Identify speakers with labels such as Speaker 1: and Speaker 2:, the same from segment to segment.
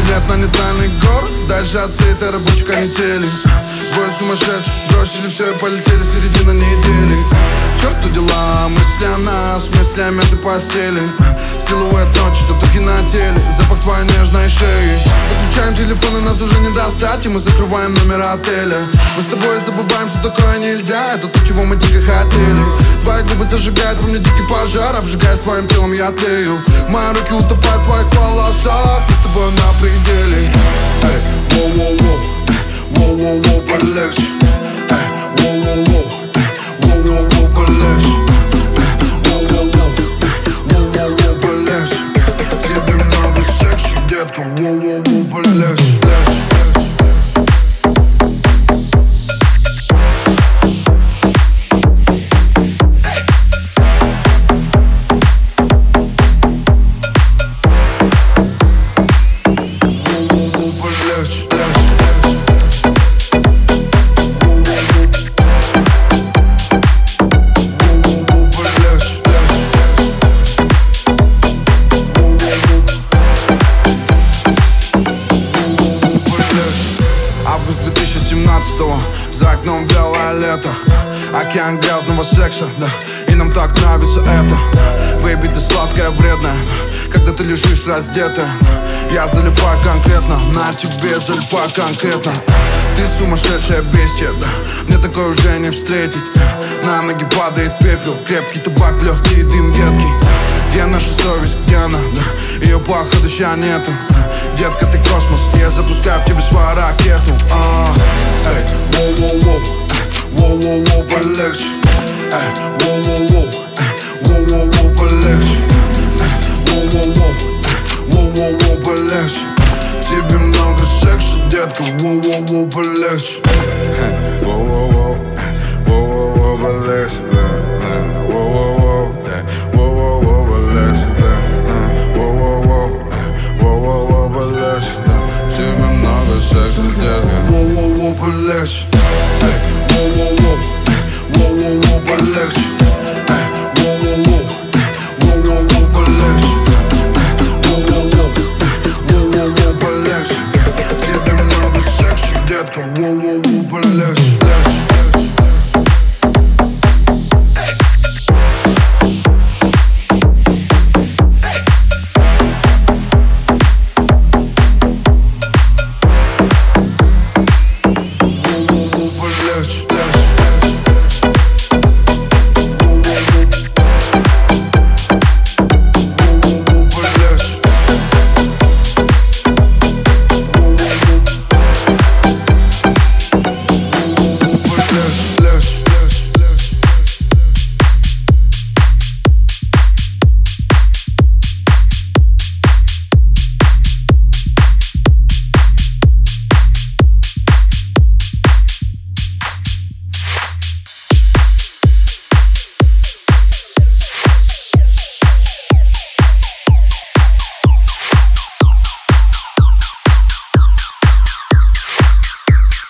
Speaker 1: лет на нейтральный город, дальше от всей этой рабочей канители. Двое сумасшедших бросили все и полетели, середина недели. К черту дела, мысли о нас, мысли о мятой постели. Силуэт ночи, татухи на теле, запах твоей нежной шеи. Выключаем телефоны, нас уже не достать, и мы закрываем номер отеля. Мы с тобой забываем, что такое нельзя, это то, чего мы дико хотели. Твои губы зажигают во мне дикий пожар, обжигая с твоим телом я тлею. Мои руки утопают в твоих волосах, мы с тобой на пределе. Эй, воу-воу-воу, воу-воу-воу, полегче. Эй, воу-воу-воу, воу-воу-воу, полегче. Воу-воу-воу, воу-воу-воу, полегче. В тебе много секса, детка, воу-воу-воу, полегче. Август 2017-го, за окном белое лето. Океан грязного секса, да, и нам так нравится это. Бэйби, ты сладкая, вредная, когда ты лежишь раздетая. Я залипаю конкретно, на тебе залипаю конкретно. Ты сумасшедшая бестия, да, мне такое уже не встретить. На ноги падает пепел, крепкий табак, легкий дым едкий. Где наша совесть, где она, да, ее походу ща нету. Детка, ты космос, я запускаю в тебе свою ракету. Эй, воу-воу-воу, воу-воу-воу, полегче. Эй, воу-воу-воу, воу-воу-воу, полегче. Воу-воу-воу, воу-воу-воу, полегче. В тебе много секса, детка, воу-воу-воу, полегче.
Speaker 2: Воу-воу-воу, воу-воу-воу, полегче. Воу-воу-воу, воу-воу-воу, полегче. Воу-воу-воу, полегче. В тебе много секса, детка.
Speaker 1: Воу-воу-воу, полегче. Эй, воу-воу-воу, воу-воу-воу, полегче. Эй, воу-воу-воу, воу-воу-воу, полегче. Воу-воу-воу, воу-воу-воу, полегче. В тебе много секса, детка, воу-воу-воу, полегче.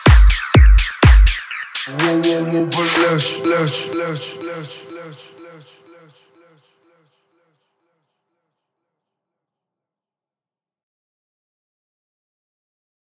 Speaker 1: Воу-воу-воу, полегче, легче, легче, легче, легче, легче.